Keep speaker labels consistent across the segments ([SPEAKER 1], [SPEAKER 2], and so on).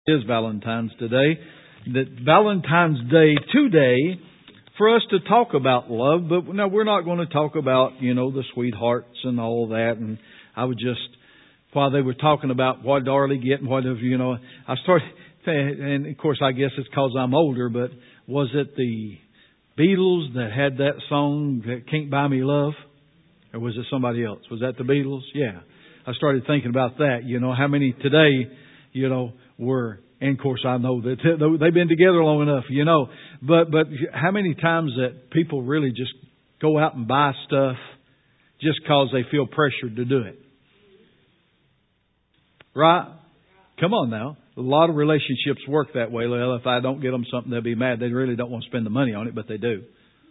[SPEAKER 1] It is Valentine's today. That Valentine's Day today for us to talk about love, but no, we're not going to talk about, the sweethearts and all that. And I would just, while they were talking about what did Arlie get and whatever, I started, and of course I guess it's because I'm older, but was it the Beatles that had that song, that Can't Buy Me Love? Or was it somebody else? Was that the Beatles? Yeah. I started thinking about that, how many today, were, and of course I know that they've been together long enough, but how many times that people really just go out and buy stuff just because they feel pressured to do it? Right? Come on now. A lot of relationships work that way. Well, if I don't get them something, they'll be mad. They really don't want to spend the money on it, but they do.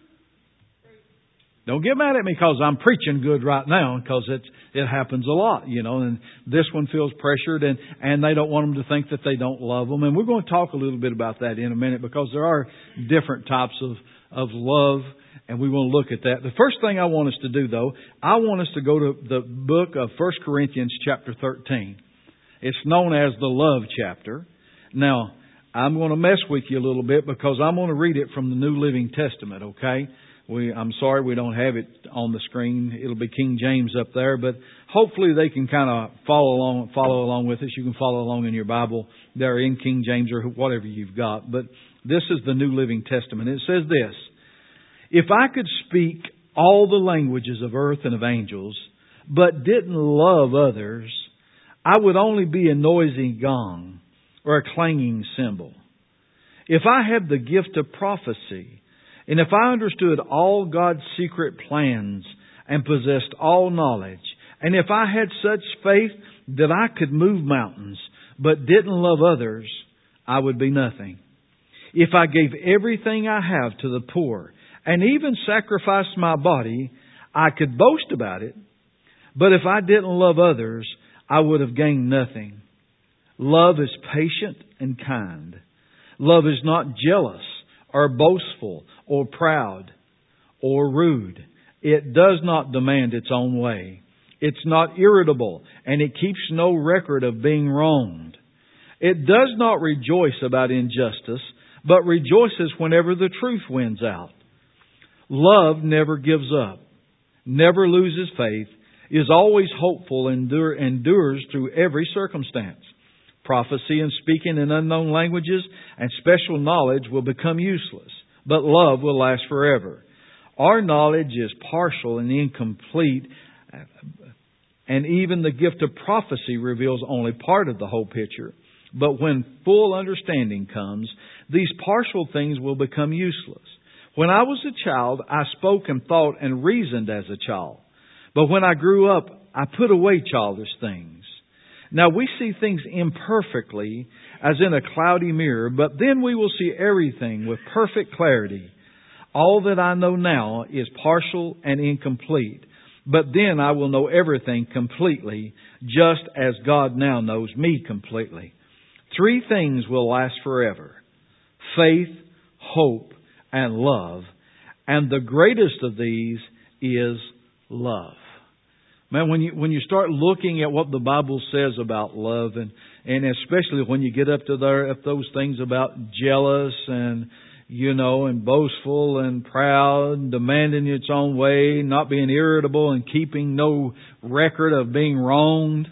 [SPEAKER 1] Don't get mad at me because I'm preaching good right now, because it happens a lot, and this one feels pressured and they don't want them to think that they don't love them. And we're going to talk a little bit about that in a minute, because there are different types of love, and we want to look at that. The first thing I want us to do, though, I want us to go to the book of 1 Corinthians chapter 13. It's known as the love chapter. Now, I'm going to mess with you a little bit because I'm going to read it from the New Living Testament, okay? I'm sorry we don't have it on the screen. It'll be King James up there, but hopefully they can kind of follow along with us. You can follow along in your Bible there in King James or whatever you've got. But this is the New Living Testament. It says this: if I could speak all the languages of earth and of angels, but didn't love others, I would only be a noisy gong or a clanging cymbal. If I had the gift of prophecy, and if I understood all God's secret plans and possessed all knowledge, and if I had such faith that I could move mountains, but didn't love others, I would be nothing. If I gave everything I have to the poor, and even sacrificed my body, I could boast about it. But if I didn't love others, I would have gained nothing. Love is patient and kind. Love is not jealous or boastful or proud or rude. It does not demand its own way. It's not irritable, and it keeps no record of being wronged. It does not rejoice about injustice, but rejoices whenever the truth wins out. Love never gives up, never loses faith, is always hopeful, endures through every circumstance. Prophecy and speaking in unknown languages and special knowledge will become useless, but love will last forever. Our knowledge is partial and incomplete, and even the gift of prophecy reveals only part of the whole picture. But when full understanding comes, these partial things will become useless. When I was a child, I spoke and thought and reasoned as a child. But when I grew up, I put away childish things. Now we see things imperfectly as in a cloudy mirror, but then we will see everything with perfect clarity. All that I know now is partial and incomplete, but then I will know everything completely, just as God now knows me completely. 3 things will last forever: faith, hope, and love. And the greatest of these is love. Man, when you start looking at what the Bible says about love, and especially when you get up to those things about jealous and boastful and proud, and demanding its own way, not being irritable and keeping no record of being wronged,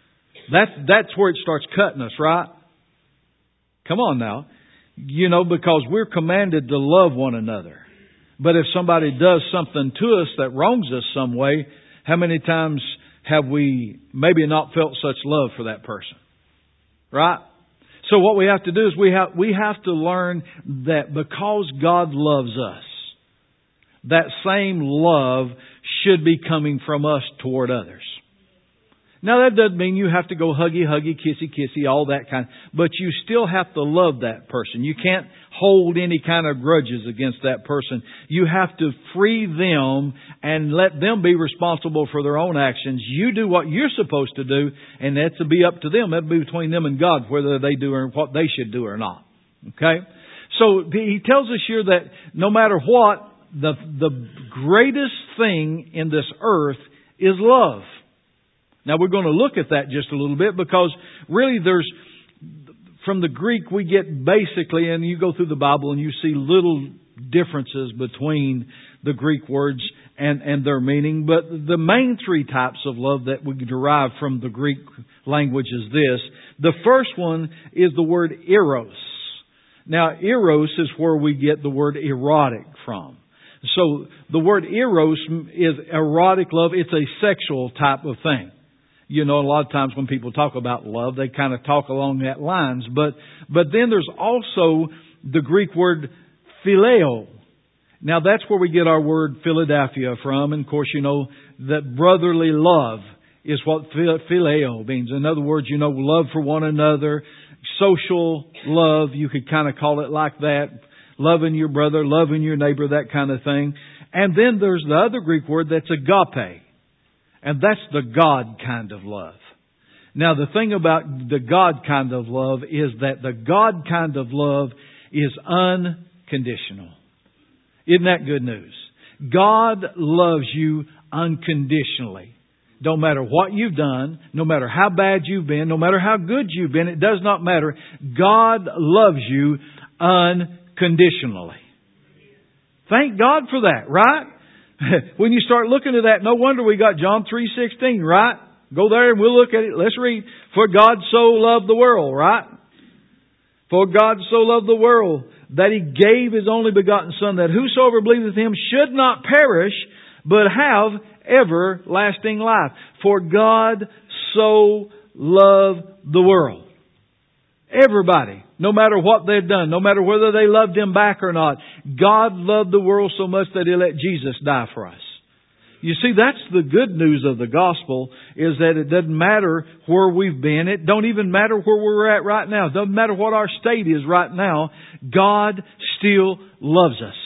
[SPEAKER 1] that's where it starts cutting us, right? Come on now. Because we're commanded to love one another. But if somebody does something to us that wrongs us some way, how many times have we maybe not felt such love for that person? Right? So what we have to do is we have to learn that because God loves us, that same love should be coming from us toward others. Now that doesn't mean you have to go huggy, kissy, all that kind. But you still have to love that person. You can't hold any kind of grudges against that person. You have to free them and let them be responsible for their own actions. You do what you're supposed to do, and that's to be up to them. That'll be between them and God, whether they do or what they should do or not. Okay? So he tells us here that no matter what, the greatest thing in this earth is love. Now we're going to look at that just a little bit, because really from the Greek we get basically, and you go through the Bible and you see little differences between the Greek words and their meaning. But the main three types of love that we derive from the Greek language is this. The first one is the word eros. Now, eros is where we get the word erotic from. So the word eros is erotic love. It's a sexual type of thing. You know, a lot of times when people talk about love, they kind of talk along that lines. But then there's also the Greek word phileo. Now that's where we get our word Philadelphia from. And of course, you know that brotherly love is what phileo means. In other words, you know, love for one another, social love, you could kind of call it like that. Loving your brother, loving your neighbor, that kind of thing. And then there's the other Greek word that's agape. And that's the God kind of love. Now the thing about the God kind of love is that the God kind of love is unconditional. Isn't that good news? God loves you unconditionally. No matter what you've done, no matter how bad you've been, no matter how good you've been, it does not matter. God loves you unconditionally. Thank God for that, right? When you start looking at that, no wonder we got John 3:16, right? Go there and we'll look at it. Let's read. For God so loved the world, right? For God so loved the world that He gave His only begotten Son, that whosoever believeth in Him should not perish, but have everlasting life. For God so loved the world. Everybody, no matter what they've done, no matter whether they loved Him back or not, God loved the world so much that He let Jesus die for us. You see, that's the good news of the gospel, is that it doesn't matter where we've been. It don't even matter where we're at right now. It doesn't matter what our state is right now. God still loves us.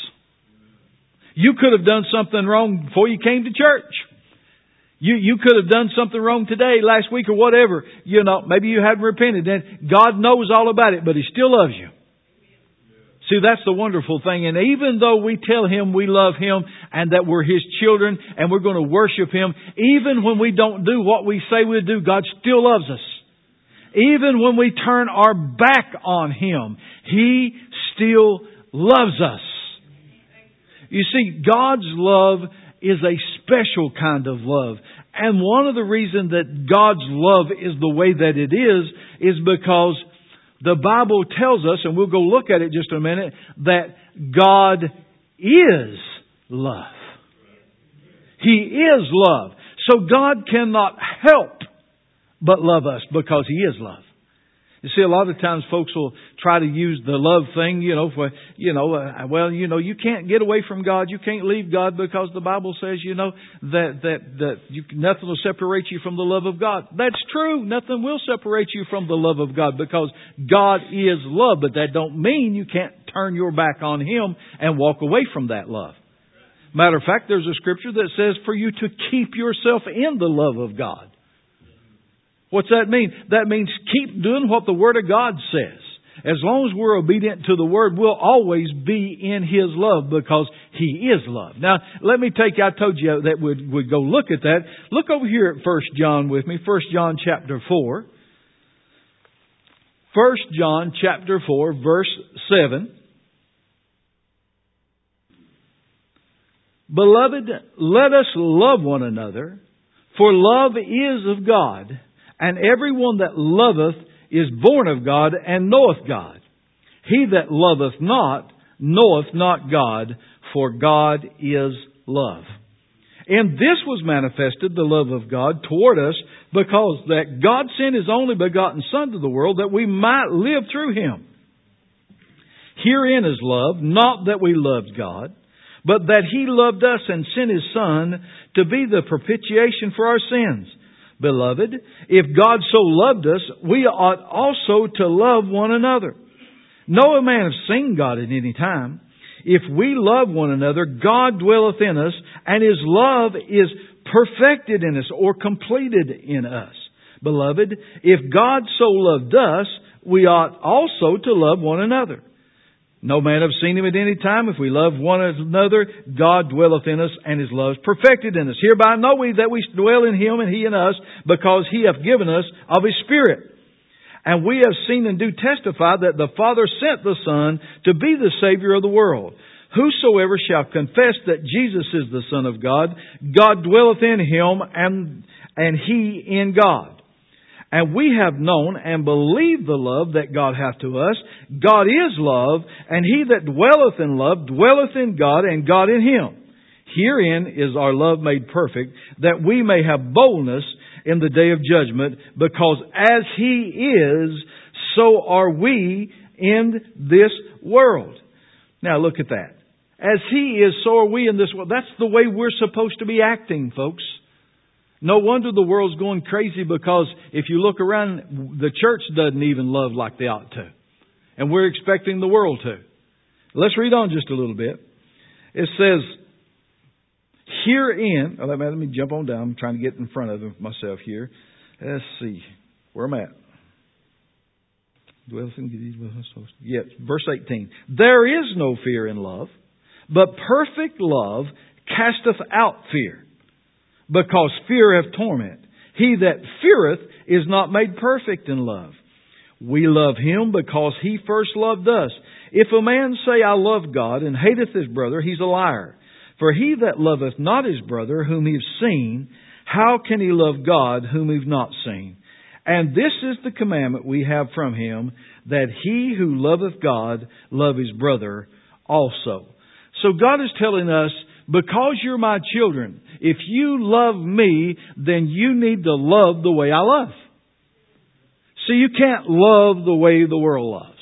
[SPEAKER 1] You could have done something wrong before you came to church. You could have done something wrong today, last week, or whatever. You know, maybe you hadn't repented. And God knows all about it, but He still loves you. See, that's the wonderful thing. And even though we tell Him we love Him and that we're His children and we're going to worship Him, even when we don't do what we say we'll do, God still loves us. Even when we turn our back on Him, He still loves us. You see, God's love is a special kind of love. And one of the reasons that God's love is the way that it is because the Bible tells us, and we'll go look at it just in a minute, that God is love. He is love. So God cannot help but love us because He is love. You see, a lot of times folks will try to use the love thing, you can't get away from God. You can't leave God because the Bible says, that nothing will separate you from the love of God. That's true. Nothing will separate you from the love of God because God is love. But that don't mean you can't turn your back on Him and walk away from that love. Matter of fact, there's a scripture that says for you to keep yourself in the love of God. What's that mean? That means keep doing what the Word of God says. As long as we're obedient to the Word, we'll always be in His love because He is love. Now, let me I told you that we'd go look at that. Look over here at 1 John with me. 1 John chapter 4. 1 John chapter 4, verse 7. Beloved, let us love one another, for love is of God. And everyone that loveth is born of God and knoweth God. He that loveth not knoweth not God, for God is love. And this was manifested, the love of God, toward us, because that God sent His only begotten Son to the world, that we might live through Him. Herein is love, not that we loved God, but that He loved us and sent His Son to be the propitiation for our sins. Beloved, if God so loved us, we ought also to love one another. No man have seen God at any time. If we love one another, God dwelleth in us, and His love is perfected in us, or completed in us. Beloved, if God so loved us, we ought also to love one another. No man have seen Him at any time. If we love one another, God dwelleth in us, and His love is perfected in us. Hereby know we that we dwell in Him and He in us, because He hath given us of His Spirit. And we have seen and do testify that the Father sent the Son to be the Savior of the world. Whosoever shall confess that Jesus is the Son of God, God dwelleth in Him, and He in God. And we have known and believed the love that God hath to us. God is love, and he that dwelleth in love dwelleth in God, and God in him. Herein is our love made perfect, that we may have boldness in the day of judgment, because as He is, so are we in this world. Now look at that. As He is, so are we in this world. That's the way we're supposed to be acting, folks. No wonder the world's going crazy, because if you look around, the church doesn't even love like they ought to. And we're expecting the world to. Let's read on just a little bit. It says, herein, let me jump on down. I'm trying to get in front of myself here. Let's see where I'm at. Yes, verse 18. There is no fear in love, but perfect love casteth out fear, because fear hath torment. He that feareth is not made perfect in love. We love Him because He first loved us. If a man say, I love God, and hateth his brother, he's a liar. For he that loveth not his brother, whom he hath seen, how can he love God, whom he hath not seen? And this is the commandment we have from Him, that he who loveth God love his brother also. So God is telling us, because you're my children, if you love me, then you need to love the way I love. See, you can't love the way the world loves.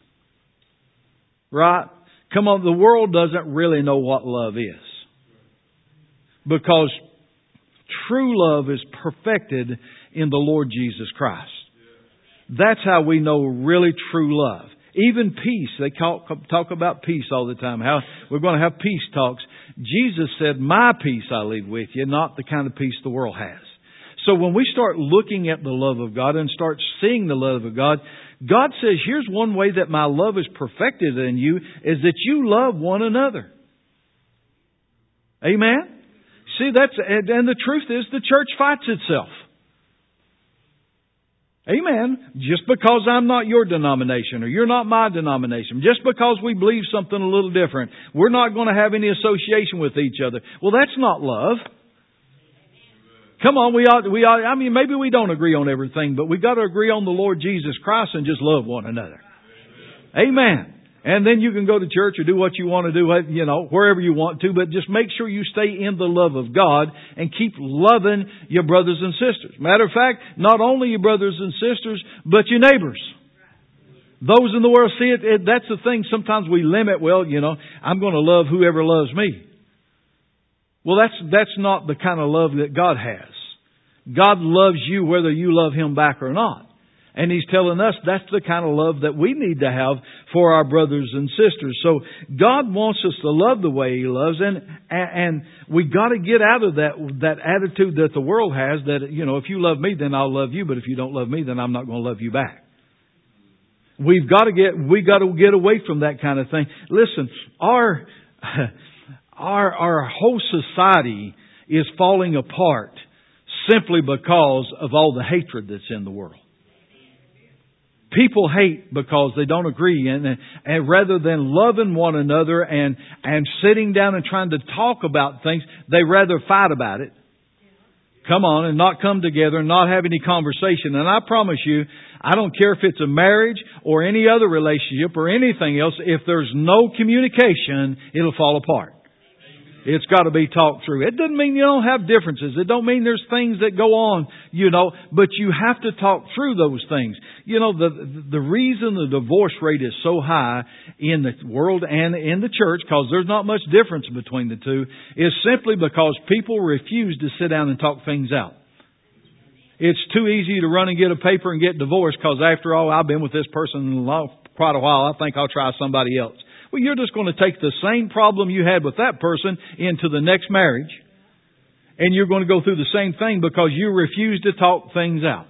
[SPEAKER 1] Right? Come on, the world doesn't really know what love is. Because true love is perfected in the Lord Jesus Christ. That's how we know really true love. Even peace. They talk about peace all the time. How we're going to have peace talks. Jesus said, my peace I leave with you, not the kind of peace the world has. So when we start looking at the love of God and start seeing the love of God, God says, here's one way that my love is perfected in you, is that you love one another. Amen? See, and the truth is, the church fights itself. Amen. Just because I'm not your denomination or you're not my denomination, just because we believe something a little different, we're not going to have any association with each other. Well, that's not love. Come on, I mean, maybe we don't agree on everything, but we got to agree on the Lord Jesus Christ and just love one another. Amen. And then you can go to church or do what you want to do, wherever you want to, but just make sure you stay in the love of God and keep loving your brothers and sisters. Matter of fact, not only your brothers and sisters, but your neighbors. Those in the world, see it, that's the thing. Sometimes we limit, I'm going to love whoever loves me. Well, that's not the kind of love that God has. God loves you whether you love Him back or not. And He's telling us that's the kind of love that we need to have for our brothers and sisters. So God wants us to love the way He loves, and we got to get out of that attitude that the world has, that if you love me, then I'll love you, but if you don't love me, then I'm not going to love you back. We got to get away from that kind of thing. Listen, our whole society is falling apart simply because of all the hatred that's in the world. People hate because they don't agree, and rather than loving one another and sitting down and trying to talk about things, they rather fight about it. Come on, and not come together and not have any conversation. And I promise you, I don't care if it's a marriage or any other relationship or anything else, if there's no communication, it'll fall apart. It's got to be talked through. It doesn't mean you don't have differences. It don't mean there's things that go on, but you have to talk through those things. The reason the divorce rate is so high in the world and in the church, because there's not much difference between the two, is simply because people refuse to sit down and talk things out. It's too easy to run and get a paper and get divorced, because after all, I've been with this person quite a while. I think I'll try somebody else. Well, you're just going to take the same problem you had with that person into the next marriage, and you're going to go through the same thing because you refuse to talk things out.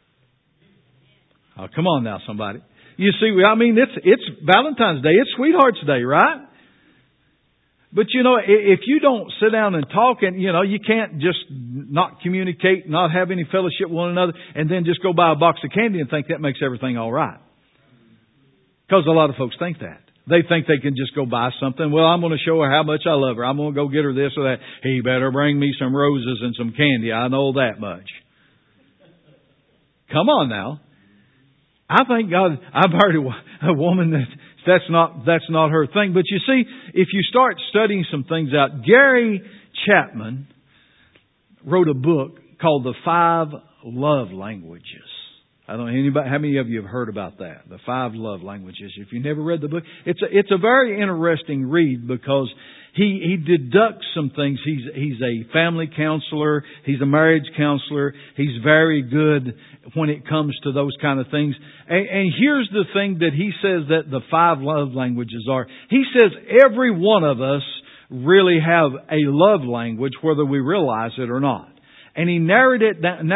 [SPEAKER 1] Oh, come on now, somebody. You see, it's Valentine's Day. It's Sweethearts Day, right? But if you don't sit down and talk, and you can't just not communicate, not have any fellowship with one another, and then just go buy a box of candy and think that makes everything all right. Because a lot of folks think that. They think they can just go buy something. Well, I'm going to show her how much I love her. I'm going to go get her this or that. He better bring me some roses and some candy. I know that much. Come on now. I thank God I've heard a woman that's not her thing. But you see, if you start studying some things out, Gary Chapman wrote a book called The 5 Love Languages. I don't know how many of you have heard about that? The 5 Love Languages. If you never read the book, it's a very interesting read because he deducts some things. He's a family counselor. He's a marriage counselor. He's very good when it comes to those kind of things. And here's the thing that he says that the 5 love languages are. He says every one of us really have a love language, whether we realize it or not. And he narrowed it down.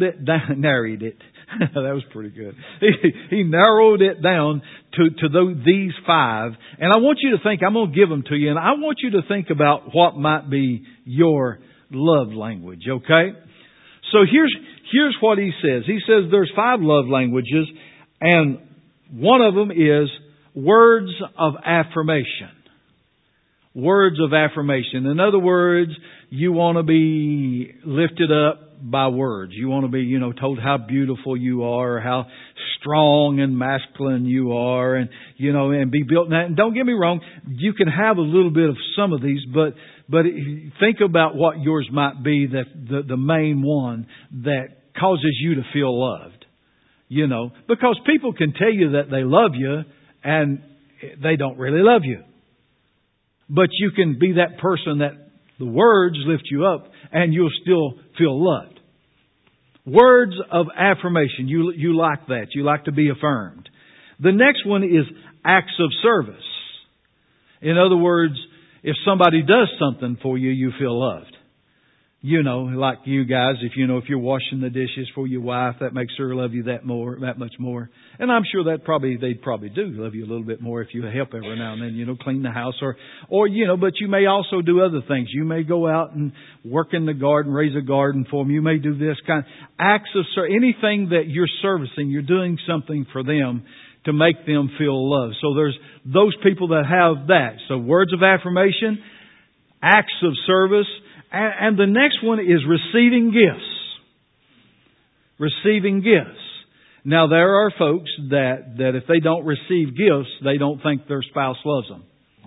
[SPEAKER 1] That was pretty good. He narrowed it down to these 5. And I want you to think, I'm going to give them to you, and I want you to think about what might be your love language, okay? So here's what he says. He says there's 5 love languages, and one of them is words of affirmation. Words of affirmation. In other words, you want to be lifted up by words. You want to be, told how beautiful you are, or how strong and masculine you are, and be built. And don't get me wrong, you can have a little bit of some of these, but think about what yours might be, that the main one that causes you to feel loved. Because people can tell you that they love you, and they don't really love you. But you can be that person that the words lift you up, and you'll still feel loved. Words of affirmation. You like that. You like to be affirmed. The next one is acts of service. In other words, if somebody does something for you, you feel loved. Like you guys, if you're washing the dishes for your wife, that makes her love you that much more. And I'm sure they'd probably do love you a little bit more if you help every now and then, clean the house or but you may also do other things. You may go out and work in the garden, raise a garden for them. You may do this kind of acts of anything that you're servicing, you're doing something for them to make them feel loved. So there's those people that have that. So words of affirmation, acts of service. And the next one is receiving gifts. Receiving gifts. Now there are folks that if they don't receive gifts, they don't think their spouse loves them.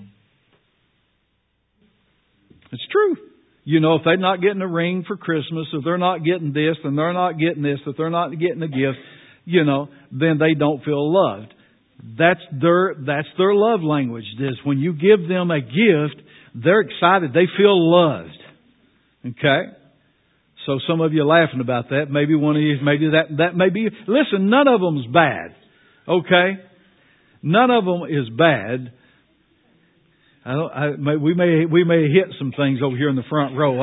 [SPEAKER 1] It's true. If they're not getting a ring for Christmas, if they're not getting this, and they're not getting this, if they're not getting a gift, then they don't feel loved. That's their love language. Is when you give them a gift, they're excited. They feel loved. Okay? So some of you are laughing about that. Maybe one of you, maybe that may be. Listen, none of them's bad. Okay? None of them is bad. We may hit some things over here in the front row.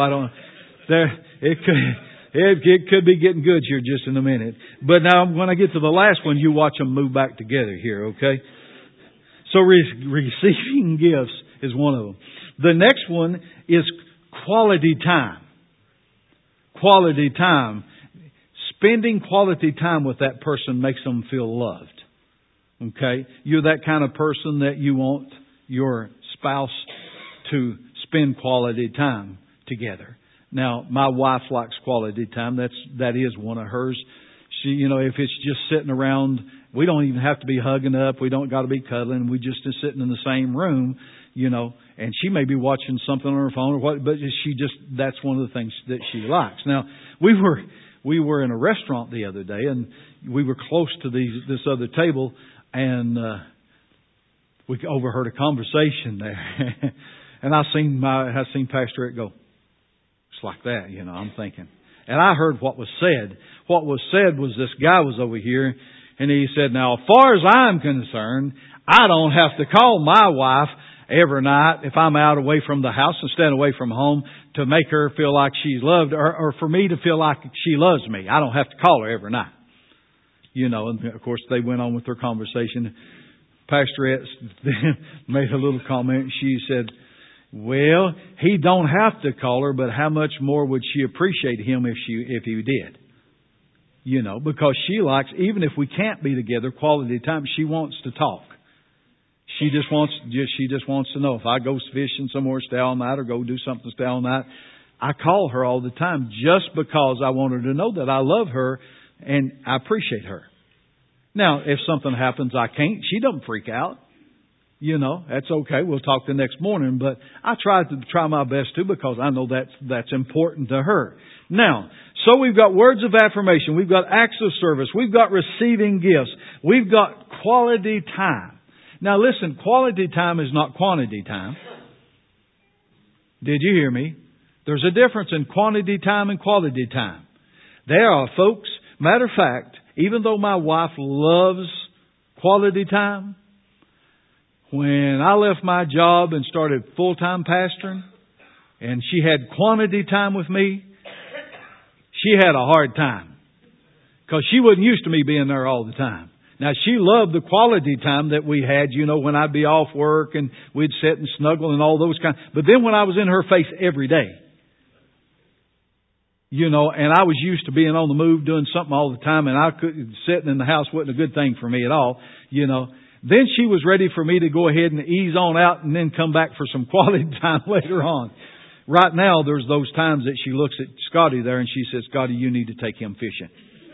[SPEAKER 1] It could be getting good here just in a minute. But now when I get to the last one, you watch them move back together here, okay? So receiving gifts is one of them. The next one is quality time. Quality time. Spending quality time with that person makes them feel loved. Okay? You're that kind of person that you want your spouse to spend quality time together. Now, my wife likes quality time. That is one of hers. She, if it's just sitting around, we don't even have to be hugging up. We don't got to be cuddling. We just are sitting in the same room, and she may be watching something on her phone or what, but that's one of the things that she likes. Now, we were in a restaurant the other day, and we were close to this other table, and we overheard a conversation there. And I seen Pastor Rick go, it's like that, I'm thinking. And I heard what was said. What was said was this guy was over here, and he said, now, as far as I'm concerned, I don't have to call my wife every night if I'm out away from the house and staying away from home to make her feel like she's loved or for me to feel like she loves me. I don't have to call her every night. And of course they went on with their conversation. Pastorette made a little comment. She said, Well, he don't have to call her, but how much more would she appreciate him if he did? You know, because she likes, even if we can't be together, quality time, she wants to talk. She just wants to know if I go fishing somewhere, stay all night, or go do something, stay all night. I call her all the time just because I want her to know that I love her and I appreciate her. Now, if something happens I can't, she doesn't freak out. You know, that's okay. We'll talk the next morning. But I try my best to, because I know that's important to her. Now, so we've got words of affirmation. We've got acts of service. We've got receiving gifts. We've got quality time. Now listen, quality time is not quantity time. Did you hear me? There's a difference in quantity time and quality time. There are folks, matter of fact, even though my wife loves quality time, when I left my job and started full-time pastoring, and she had quantity time with me, she had a hard time. Because she wasn't used to me being there all the time. Now, she loved the quality time that we had, you know, when I'd be off work and we'd sit and snuggle and all those kinds. But then when I was in her face every day, you know, and I was used to being on the move, doing something all the time, and sitting in the house wasn't a good thing for me at all, you know. Then she was ready for me to go ahead and ease on out and then come back for some quality time later on. Right now, there's those times that she looks at Scotty there and she says, "Scotty, you need to take him fishing."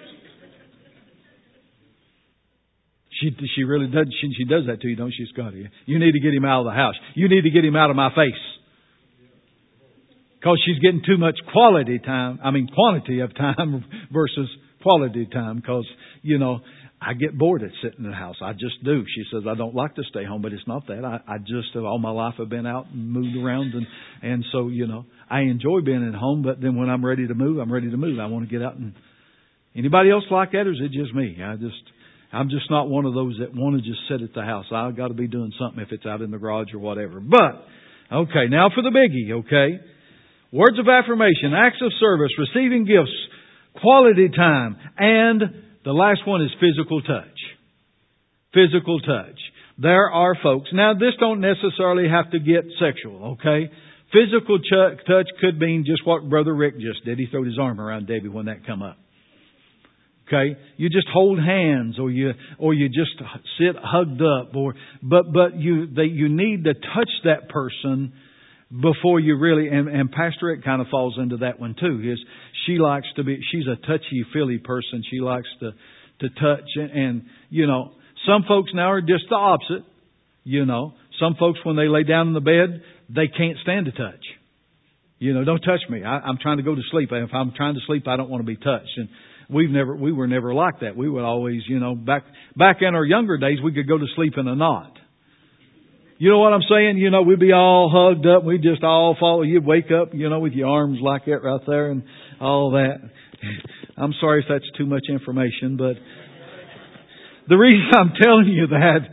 [SPEAKER 1] She really does. She does that to you, don't she, Scotty? You need to get him out of the house. You need to get him out of my face. Because she's getting too much quantity of time versus quality time. Because, you know, I get bored at sitting in the house. I just do. She says, I don't like to stay home, but it's not that. I just, all my life I've been out and moved around. And so, you know, I enjoy being at home, but then when I'm ready to move, I'm ready to move. I want to get out and... Anybody else like that, or is it just me? I'm just not one of those that want to just sit at the house. I've got to be doing something if it's out in the garage or whatever. But, okay, now for the biggie, okay? Words of affirmation, acts of service, receiving gifts, quality time, and the last one is physical touch. Physical touch. There are folks, now this don't necessarily have to get sexual, okay? Physical touch could mean just what Brother Rick just did. He threw his arm around Debbie when that come up. Okay, you just hold hands, or you just sit hugged up, but you need to touch that person before you really. And Pastor Rick kind of falls into that one too. She's a touchy feely person. She likes to touch, and you know, some folks now are just the opposite. You know, some folks when they lay down in the bed, they can't stand to touch. You know, don't touch me. I'm trying to go to sleep. If I'm trying to sleep, I don't want to be touched. And we were never like that. We would always, you know, back in our younger days, we could go to sleep in a knot. You know what I'm saying? You know, we'd be all hugged up. We'd just all fall. You'd wake up, you know, with your arms like that right there and all that. I'm sorry if that's too much information, but the reason I'm telling you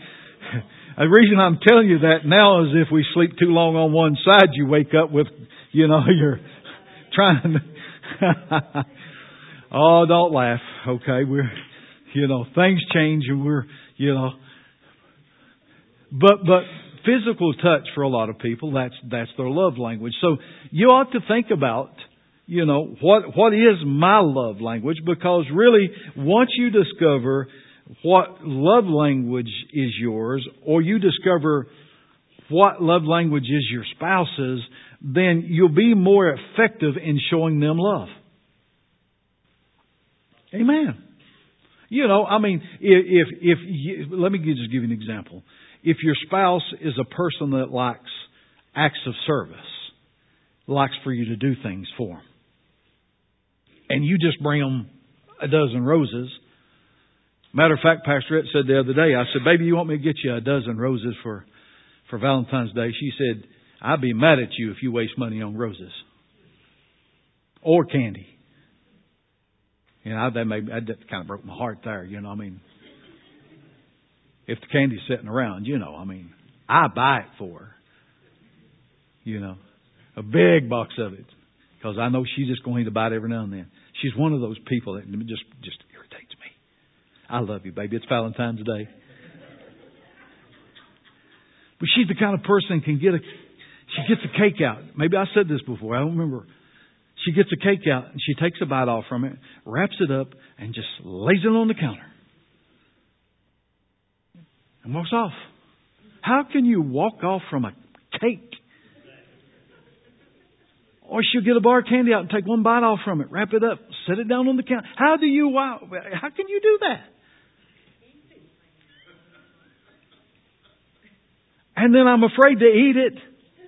[SPEAKER 1] that now is if we sleep too long on one side, you wake up with, you know, you're trying to... Oh, don't laugh. Okay. Things change and but physical touch for a lot of people, that's their love language. So you ought to think about, you know, what is my love language? Because really, once you discover what love language is yours, or you discover what love language is your spouse's, then you'll be more effective in showing them love. Amen. You know, I mean, let me just give you an example. If your spouse is a person that likes acts of service, likes for you to do things for them, and you just bring them a dozen roses. Matter of fact, Pastor Ed said the other day, I said, "Baby, you want me to get you a dozen roses for Valentine's Day?" She said, "I'd be mad at you if you waste money on roses or candy." You know, that kind of broke my heart there, you know. I mean, if the candy's sitting around, you know, I mean, I buy it for her. You know, a big box of it. Because I know she's just going to bite every now and then. She's one of those people that just irritates me. I love you, baby. It's Valentine's Day. But she's the kind of person She gets a cake out. Maybe I said this before. I don't remember. She gets a cake out and she takes a bite off from it, wraps it up, and just lays it on the counter. And walks off. How can you walk off from a cake? Or she'll get a bar of candy out and take one bite off from it, wrap it up, set it down on the counter. How can you do that? And then I'm afraid to eat it.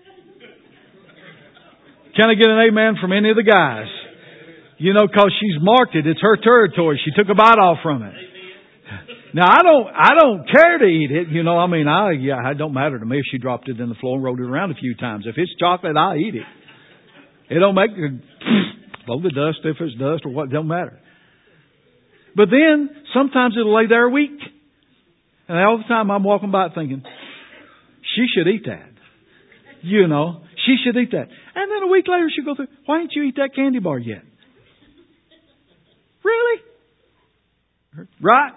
[SPEAKER 1] Can I get an amen from any of the guys? You know, because she's marked it. It's her territory. She took a bite off from it. Now, I don't care to eat it. You know, I mean, it don't matter to me if she dropped it in the floor and rolled it around a few times. If it's chocolate, I'll eat it. It don't make blow the dust if it's dust or what, it don't matter. But then, sometimes it'll lay there a week. And all the time I'm walking by it thinking, she should eat that. You know, she should eat that. And then a week later she'll go through, why didn't you eat that candy bar yet? Really? Right?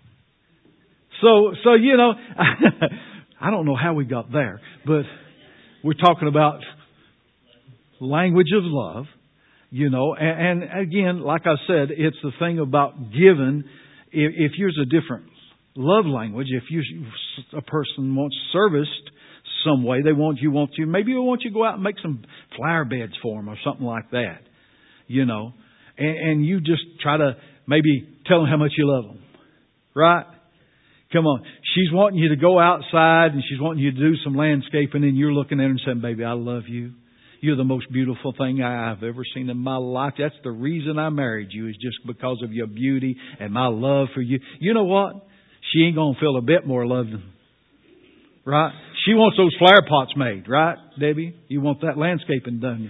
[SPEAKER 1] So you know, I don't know how we got there, but we're talking about language of love, you know, and again, like I said, it's the thing about giving. If yours a different love language, if a person wants serviced some way, maybe they want you to go out and make some flower beds for them or something like that, you know, and you just try to maybe tell them how much you love them, right? Come on. She's wanting you to go outside and she's wanting you to do some landscaping and you're looking at her and saying, baby, I love you. You're the most beautiful thing I've ever seen in my life. That's the reason I married you, is just because of your beauty and my love for you. You know what? She ain't going to feel a bit more loved. Right? She wants those flower pots made. Right, Debbie? You want that landscaping done.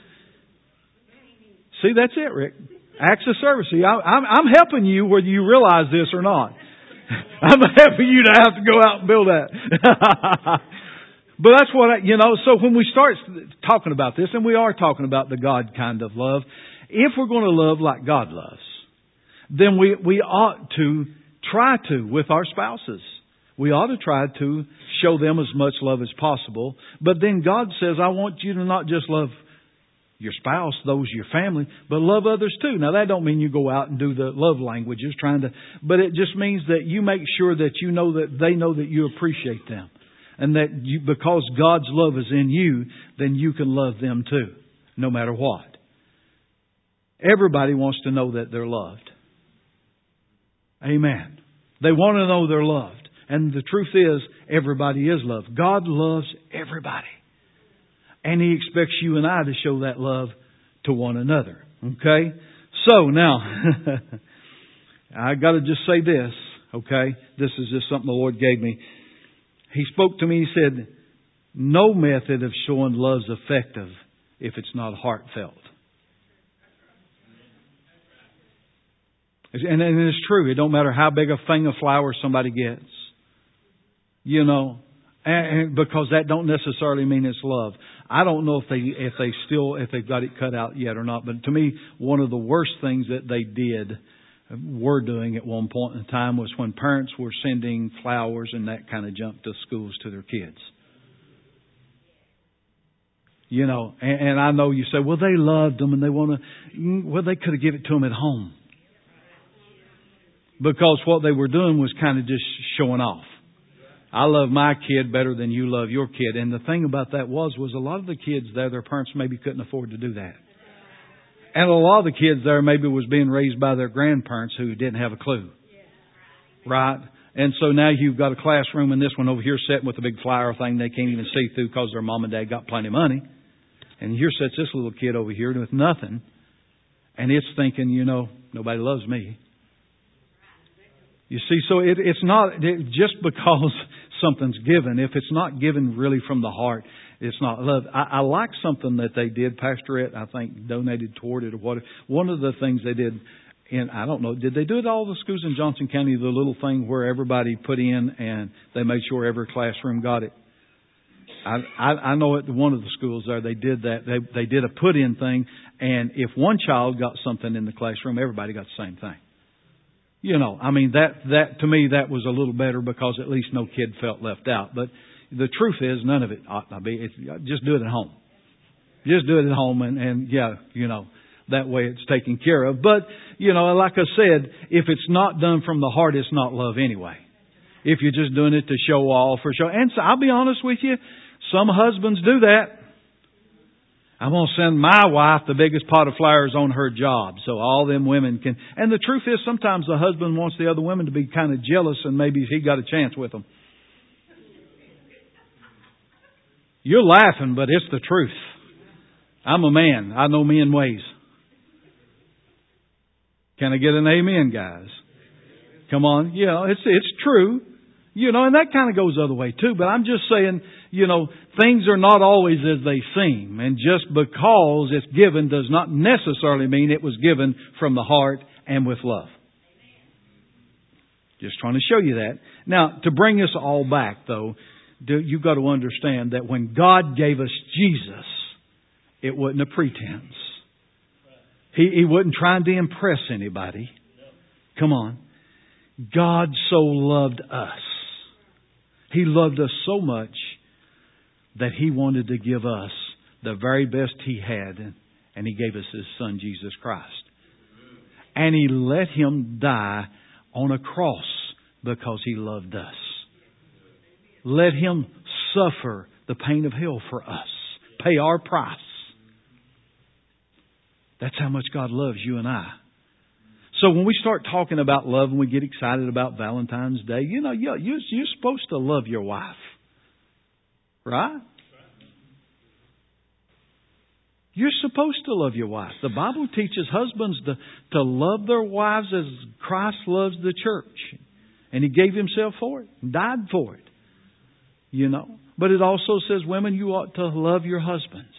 [SPEAKER 1] See, that's it, Rick. Acts of service. See, I'm helping you whether you realize this or not. I'm helping you to have to go out and build that. But that's what, so when we start talking about this, and we are talking about the God kind of love, if we're going to love like God loves, then we ought to try to with our spouses. We ought to try to show them as much love as possible. But then God says, I want you to not just love your spouse, those your family, but love others too. Now that don't mean you go out and do the love languages but it just means that you make sure that you know that they know that you appreciate them. And that because God's love is in you, then you can love them too, no matter what. Everybody wants to know that they're loved. Amen. They want to know they're loved. And the truth is, everybody is loved. God loves everybody. And He expects you and I to show that love to one another. Okay? So now, I got to just say this. Okay? This is just something the Lord gave me. He spoke to me, He said, no method of showing love is effective if it's not heartfelt. And it's true. It don't matter how big a thing of flour somebody gets. You know, and because that don't necessarily mean it's love. I don't know if they've got it cut out yet or not. But to me, one of the worst things that they were doing at one point in time was when parents were sending flowers and that kind of junk to schools to their kids. You know, and I know you say, well, they loved them and they want to, well, they could have given it to them at home. Because what they were doing was kind of just showing off. I love my kid better than you love your kid. And the thing about that was a lot of the kids there, their parents maybe couldn't afford to do that. And a lot of the kids there maybe was being raised by their grandparents who didn't have a clue. Right? And so now you've got a classroom and this one over here sitting with a big flower thing they can't even see through because their mom and dad got plenty of money. And here sits this little kid over here with nothing. And it's thinking, nobody loves me. You see, so it's not just because something's given. If it's not given really from the heart, it's not love. I like something that they did. Pastor Ed, I think, donated toward it or whatever. One of the things they did, and I don't know, did they do it at all the schools in Johnson County? The little thing where everybody put in and they made sure every classroom got it. I know at one of the schools there they did that. They did a put in thing, and if one child got something in the classroom, everybody got the same thing. That to me, that was a little better because at least no kid felt left out. But, the truth is none of it ought to be. Just do it at home. Just do it at home and yeah, that way it's taken care of. But, like I said, if it's not done from the heart, it's not love anyway. If you're just doing it to show off or show. And so I'll be honest with you, some husbands do that. I'm going to send my wife the biggest pot of flowers on her job so all them women can. And the truth is sometimes the husband wants the other women to be kind of jealous and maybe he got a chance with them. You're laughing, but it's the truth. I'm a man. I know men ways. Can I get an amen, guys? Come on. It's true. And that kind of goes the other way too. But I'm just saying, things are not always as they seem. And just because it's given does not necessarily mean it was given from the heart and with love. Just trying to show you that. Now, to bring us all back though, you've got to understand that when God gave us Jesus, it wasn't a pretense. He wasn't trying to impress anybody. Come on. God so loved us. He loved us so much that He wanted to give us the very best He had. And He gave us His Son, Jesus Christ. And He let Him die on a cross because He loved us. Let Him suffer the pain of hell for us. Pay our price. That's how much God loves you and I. So when we start talking about love and we get excited about Valentine's Day, you're supposed to love your wife. Right? You're supposed to love your wife. The Bible teaches husbands to love their wives as Christ loves the church. And He gave Himself for it. Died for it. But it also says, women, you ought to love your husbands.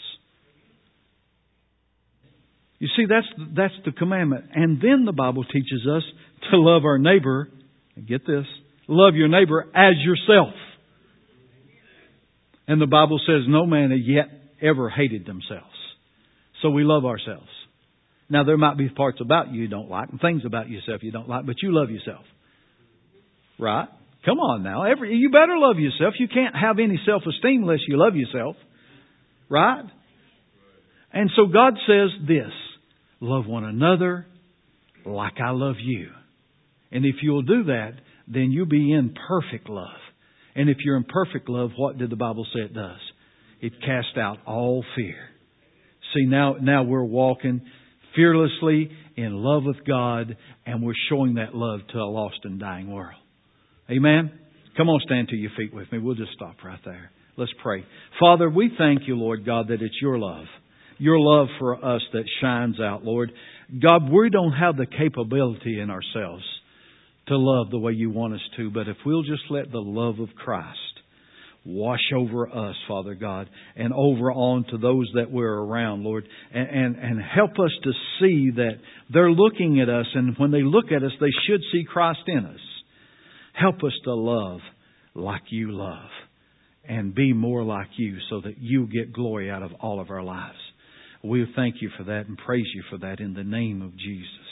[SPEAKER 1] You see, that's the commandment. And then the Bible teaches us to love our neighbor. And get this. Love your neighbor as yourself. And the Bible says no man has yet ever hated themselves. So we love ourselves. Now there might be parts about you don't like and things about yourself you don't like, but you love yourself. Right? Come on now. You better love yourself. You can't have any self-esteem unless you love yourself. Right? And so God says this. Love one another like I love you. And if you'll do that, then you'll be in perfect love. And if you're in perfect love, what did the Bible say it does? It casts out all fear. See, now we're walking fearlessly in love with God, and we're showing that love to a lost and dying world. Amen? Come on, stand to your feet with me. We'll just stop right there. Let's pray. Father, we thank You, Lord God, that it's Your love. Your love for us that shines out, Lord. God, we don't have the capability in ourselves to love the way You want us to, but if we'll just let the love of Christ wash over us, Father God, and over on to those that we're around, Lord, and help us to see that they're looking at us, and when they look at us, they should see Christ in us. Help us to love like You love and be more like You so that You get glory out of all of our lives. We thank You for that and praise You for that in the name of Jesus.